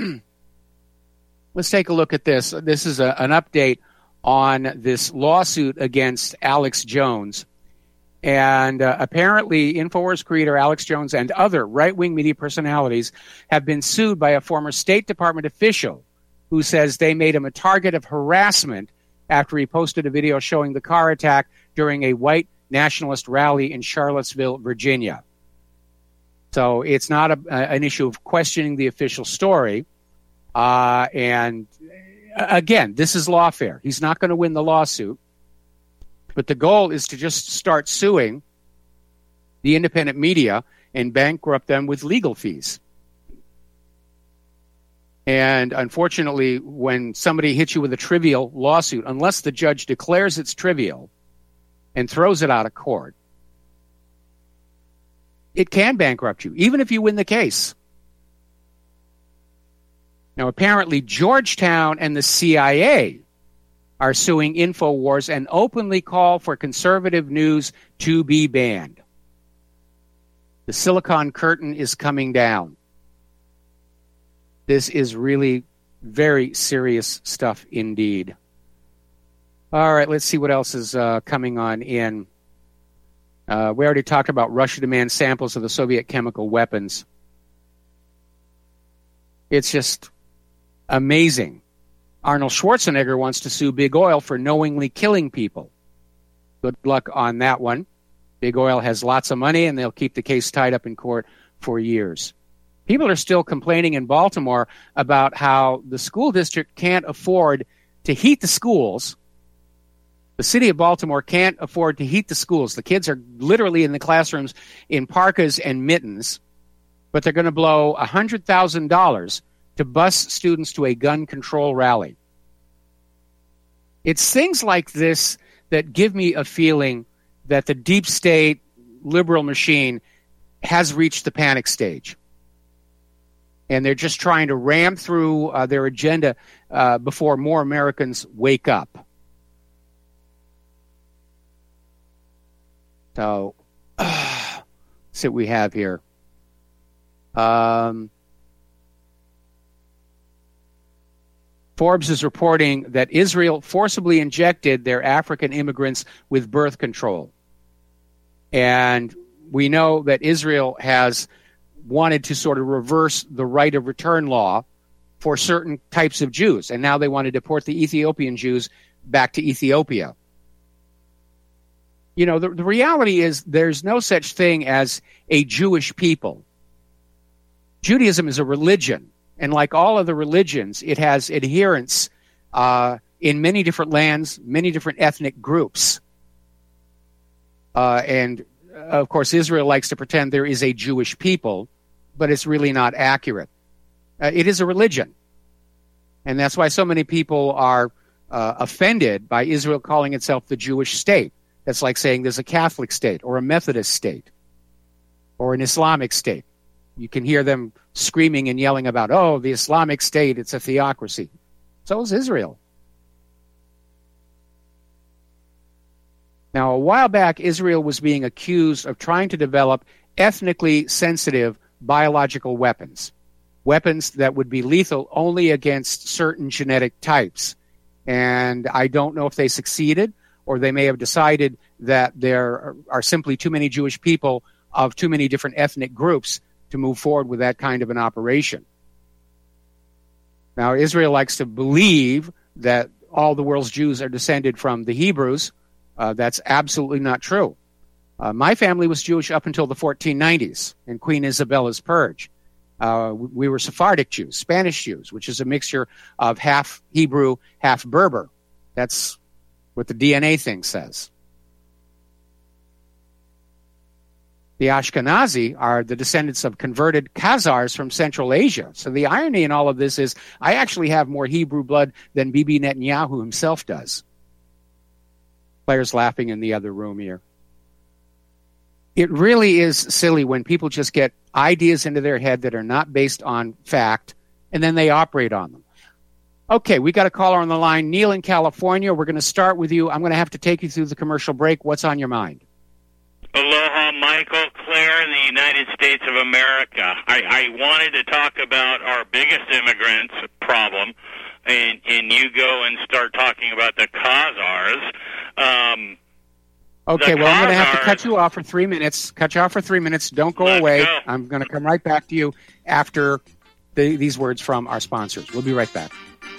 let's take a look at this. This is an update on this lawsuit against Alex Jones. And apparently, InfoWars creator Alex Jones and other right-wing media personalities have been sued by a former State Department official who says they made him a target of harassment after he posted a video showing the car attack during a white nationalist rally in Charlottesville, Virginia. So it's not an issue of questioning the official story. And again, this is lawfare. He's not going to win the lawsuit. But the goal is to just start suing the independent media and bankrupt them with legal fees. And unfortunately, when somebody hits you with a trivial lawsuit, unless the judge declares it's trivial and throws it out of court, it can bankrupt you, even if you win the case. Now, apparently, Georgetown and the CIA are suing InfoWars and openly call for conservative news to be banned. The Silicon Curtain is coming down. This is really very serious stuff indeed. All right, let's see what else is coming on in. We already talked about Russia demands samples of the Soviet chemical weapons. It's just amazing. Arnold Schwarzenegger wants to sue Big Oil for knowingly killing people. Good luck on that one. Big Oil has lots of money, and they'll keep the case tied up in court for years. People are still complaining in Baltimore about how the school district can't afford to heat the schools. The city of Baltimore can't afford to heat the schools. The kids are literally in the classrooms in parkas and mittens, but they're going to blow $100,000 to bus students to a gun control rally. It's things like this that give me a feeling that the deep state liberal machine has reached the panic stage. And they're just trying to ram through their agenda before more Americans wake up. So, let's see what we have here. Forbes is reporting that Israel forcibly injected their African immigrants with birth control. And we know that Israel has wanted to sort of reverse the right of return law for certain types of Jews. And now they want to deport the Ethiopian Jews back to Ethiopia. You know, the reality is there's no such thing as a Jewish people. Judaism is a religion. And like all other religions, it has adherents in many different lands, many different ethnic groups. And, of course, Israel likes to pretend there is a Jewish people, but it's really not accurate. It is a religion. And that's why so many people are offended by Israel calling itself the Jewish state. That's like saying there's a Catholic state or a Methodist state or an Islamic state. You can hear them screaming and yelling about, oh, the Islamic State, it's a theocracy. So is Israel. Now, a while back, Israel was being accused of trying to develop ethnically sensitive biological weapons, weapons that would be lethal only against certain genetic types. And I don't know if they succeeded, or they may have decided that there are simply too many Jewish people of too many different ethnic groups to move forward with that kind of an operation. Now, Israel likes to believe that all the world's Jews are descended from the Hebrews. That's absolutely not true. My family was Jewish up until the 1490s in Queen Isabella's Purge. We were Sephardic Jews, Spanish Jews, which is a mixture of half Hebrew, half Berber. That's what the DNA thing says. The Ashkenazi are the descendants of converted Khazars from Central Asia. So the irony in all of this is I actually have more Hebrew blood than Bibi Netanyahu himself does. Players laughing in the other room here. It really is silly when people just get ideas into their head that are not based on fact, and then they operate on them. Okay, we got a caller on the line. Neil in California. We're going to start with you. I'm going to have to take you through the commercial break. What's on your mind? Aloha, Michael, Claire in the United States of America. I wanted to talk about our biggest immigrants problem, and you go and start talking about the Khazars. Okay, well, I'm going to have to cut you off for 3 minutes. Cut you off for 3 minutes. Don't go away. Go. I'm going to come right back to you after these words from our sponsors. We'll be right back.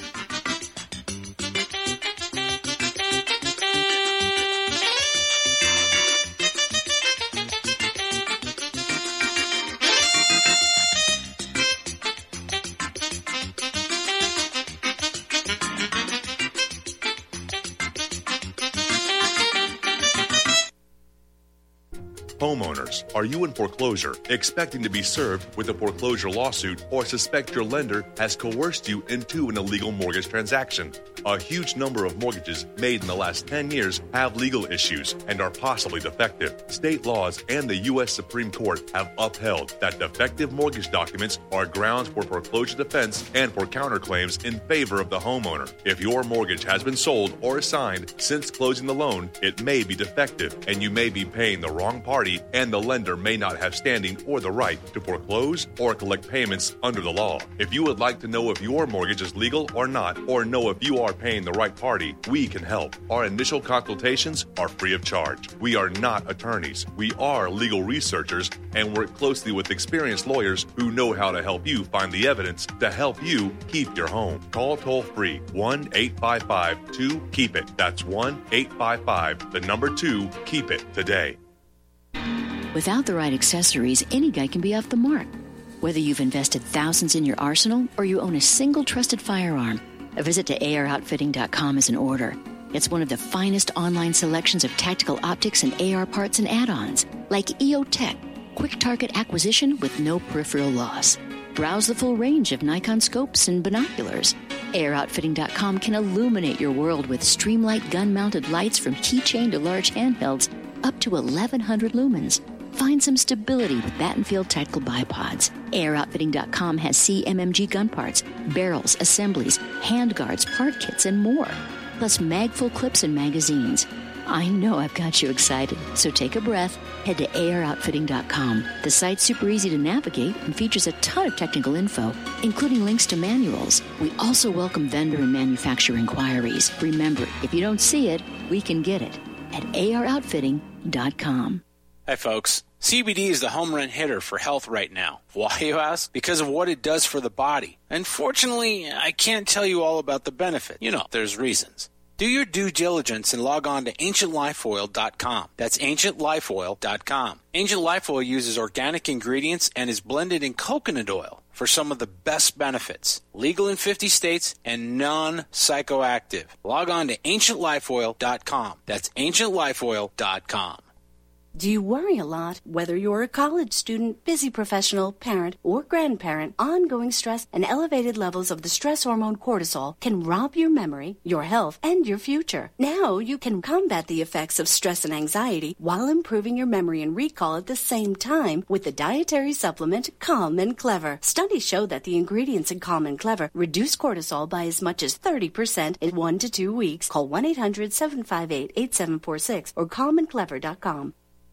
Homeowners, are you in foreclosure, expecting to be served with a foreclosure lawsuit, or suspect your lender has coerced you into an illegal mortgage transaction? A huge number of mortgages made in the last 10 years have legal issues and are possibly defective. State laws and the U.S. Supreme Court have upheld that defective mortgage documents are grounds for foreclosure defense and for counterclaims in favor of the homeowner. If your mortgage has been sold or assigned since closing the loan, it may be defective and you may be paying the wrong party, and the lender may not have standing or the right to foreclose or collect payments under the law. If you would like to know if your mortgage is legal or not, or know if you are paying the right party, we can help. Our initial consultations are free of charge. We are not attorneys. We are legal researchers and work closely with experienced lawyers who know how to help you find the evidence to help you keep your home. Call toll-free 1-855-2-KEEP-IT. That's 1-855-2-KEEP-IT today. Without the right accessories, any guy can be off the mark. Whether you've invested thousands in your arsenal or you own a single trusted firearm, a visit to AROutfitting.com is in order. It's one of the finest online selections of tactical optics and AR parts and add-ons, like EOTech, quick target acquisition with no peripheral loss. Browse the full range of Nikon scopes and binoculars. AROutfitting.com can illuminate your world with Streamlight gun-mounted lights from keychain to large handhelds up to 1,100 lumens. Find some stability with Battenfield Tactical Bipods. AirOutfitting.com has CMMG gun parts, barrels, assemblies, handguards, part kits, and more. Plus mag-full clips and magazines. I know I've got you excited, so take a breath. Head to AirOutfitting.com. The site's super easy to navigate and features a ton of technical info, including links to manuals. We also welcome vendor and manufacturer inquiries. Remember, if you don't see it, we can get it at AirOutfitting.com. Hi, folks. CBD is the home run hitter for health right now. Why, you ask? Because of what it does for the body. Unfortunately, I can't tell you all about the benefit. You know, there's reasons. Do your due diligence and log on to AncientLifeOil.com. That's AncientLifeOil.com. Ancient Life Oil uses organic ingredients and is blended in coconut oil for some of the best benefits. Legal in 50 states and non-psychoactive. Log on to AncientLifeOil.com. That's AncientLifeOil.com. Do you worry a lot? Whether you're a college student, busy professional, parent, or grandparent, ongoing stress and elevated levels of the stress hormone cortisol can rob your memory, your health, and your future. Now you can combat the effects of stress and anxiety while improving your memory and recall at the same time with the dietary supplement Calm and Clever. Studies show that the ingredients in Calm and Clever reduce cortisol by as much as 30% in 1 to 2 weeks. Call 1-800-758-8746 or calmandclever.com.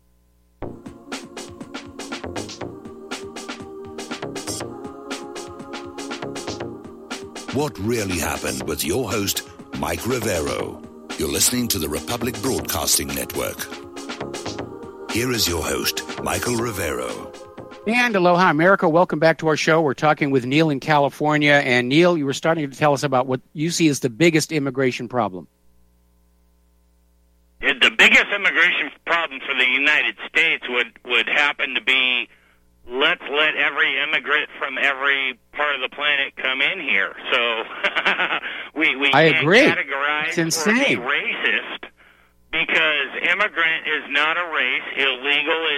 What really happened with your host, Mike Rivero. You're listening to the Republic Broadcasting Network. Here is your host, Michael Rivero. And aloha, America. Welcome back to our show. We're talking with Neil in California. And Neil, you were starting to tell us about what you see as the biggest immigration problem. The biggest immigration problem for the United States would happen to be, let's let every immigrant from every part of the planet come in here. So we I can't agree. categorize It's insane. or be racist because immigrant is not a race. Illegal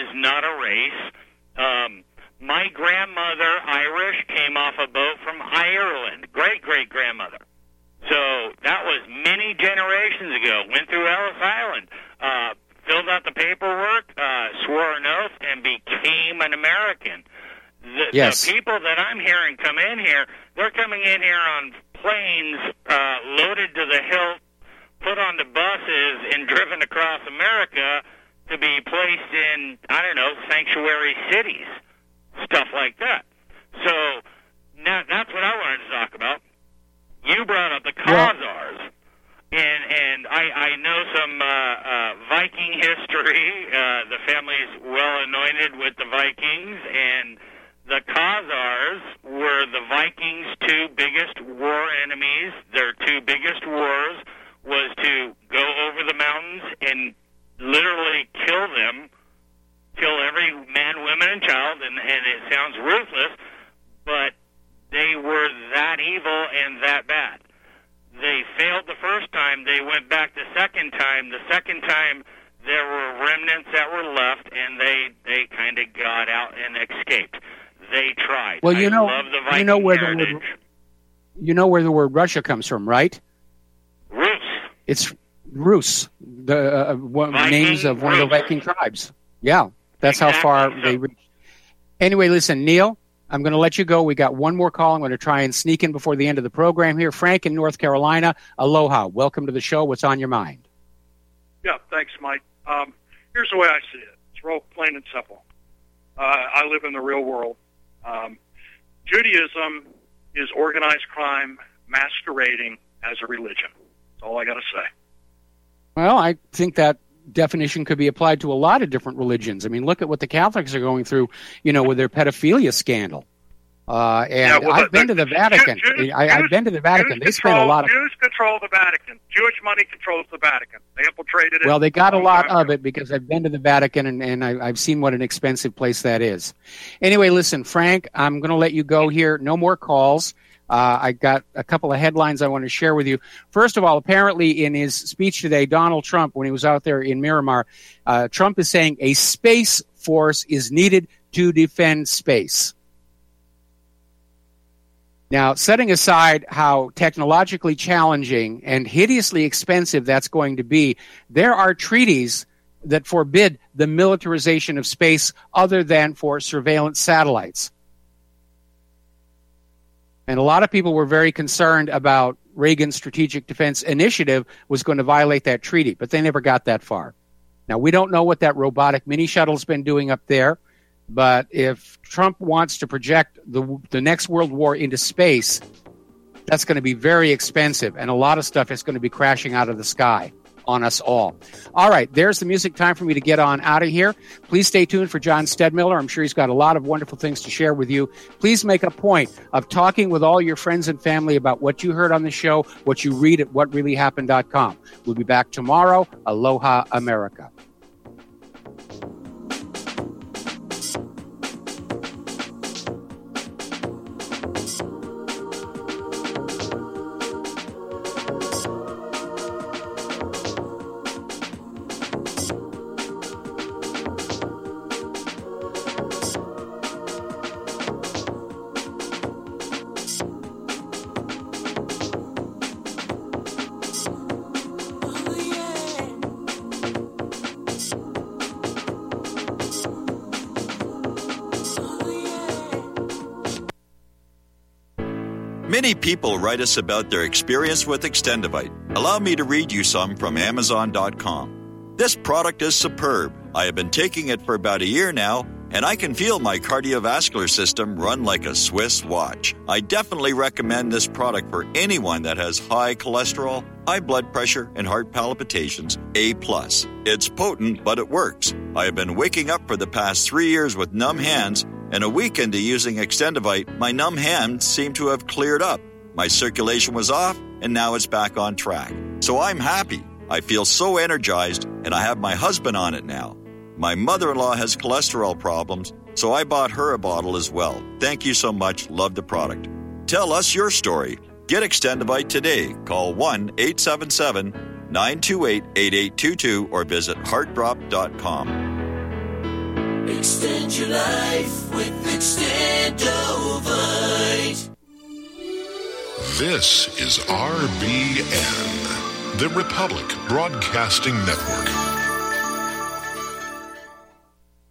not a race. My grandmother, Irish, came off a boat from Ireland. Great-great-grandmother. So that was many generations ago. Went through Ellis Island, filled out the paperwork, swore an oath, and became an American. The people that I'm hearing come in here, they're coming in here on planes loaded to the hilt, put onto buses, and driven across America to be placed in, I don't know, sanctuary cities, stuff like that. So now that's what I wanted to talk about. You brought up the Khazars, and I know some Viking history. The family's well anointed with the Vikings, and the Khazars were the Vikings' two biggest war enemies. Their two biggest wars was to go over the mountains and literally kill them, kill every man, woman, and child, and it sounds ruthless, but they were that evil and that bad. They failed the first time. They went back the second time. The second time, there were remnants that were left, and they kind of got out and escaped. They tried. Well, I love the Viking heritage. You know where the word Russia comes from, right? Rus. It's Rus, the names of one of the Viking tribes. Yeah, that's how far they reached. Anyway, listen, Neil, I'm going to let you go. We got one more call. I'm going to try and sneak in before the end of the program here. Frank in North Carolina, aloha. Welcome to the show. What's on your mind? Yeah, thanks, Mike. Here's the way I see it. It's real plain and simple. I live in the real world. Judaism is organized crime masquerading as a religion. That's all I got to say. Well, I think that definition could be applied to a lot of different religions. I mean, look at what the Catholics are going through, with their pedophilia scandal. I've been to the Vatican. I've been to the Vatican. They spend a lot of... Jews control the Vatican. Jewish money controls the Vatican. They infiltrated it. Well, they got a lot of it because I've been to the Vatican and I've seen what an expensive place that is. Anyway, listen, Frank, I'm going to let you go here. No more calls. I got a couple of headlines I want to share with you. First of all, apparently in his speech today, Donald Trump, when he was out there in Miramar, Trump is saying a space force is needed to defend space. Now, setting aside how technologically challenging and hideously expensive that's going to be, there are treaties that forbid the militarization of space other than for surveillance satellites. And a lot of people were very concerned about Reagan's Strategic Defense Initiative was going to violate that treaty, but they never got that far. Now, we don't know what that robotic mini shuttle's been doing up there, but if Trump wants to project the next world war into space, that's going to be very expensive, and a lot of stuff is going to be crashing out of the sky on us all. All right, there's the music. Time for me to get on out of here. Please stay tuned for John Stedmiller. I'm sure he's got a lot of wonderful things to share with you. Please make a point of talking with all your friends and family about what you heard on the show, what you read at whatreallyhappened.com. We'll be back tomorrow. Aloha, America. Many people write us about their experience with Extendivite. Allow me to read you some from Amazon.com. This product is superb. I have been taking it for about a year now, and I can feel my cardiovascular system run like a Swiss watch. I definitely recommend this product for anyone that has high cholesterol, high blood pressure, and heart palpitations, A+. It's potent, but it works. I have been waking up for the past 3 years with numb hands, and a week into using Extendivite, my numb hands seem to have cleared up. My circulation was off, and now it's back on track. So I'm happy. I feel so energized, and I have my husband on it now. My mother-in-law has cholesterol problems, so I bought her a bottle as well. Thank you so much. Love the product. Tell us your story. Get Extendivite today. Call 1-877-928-8822 or visit heartdrop.com. Extend your life with Extendovite. This is RBN, the Republic Broadcasting Network.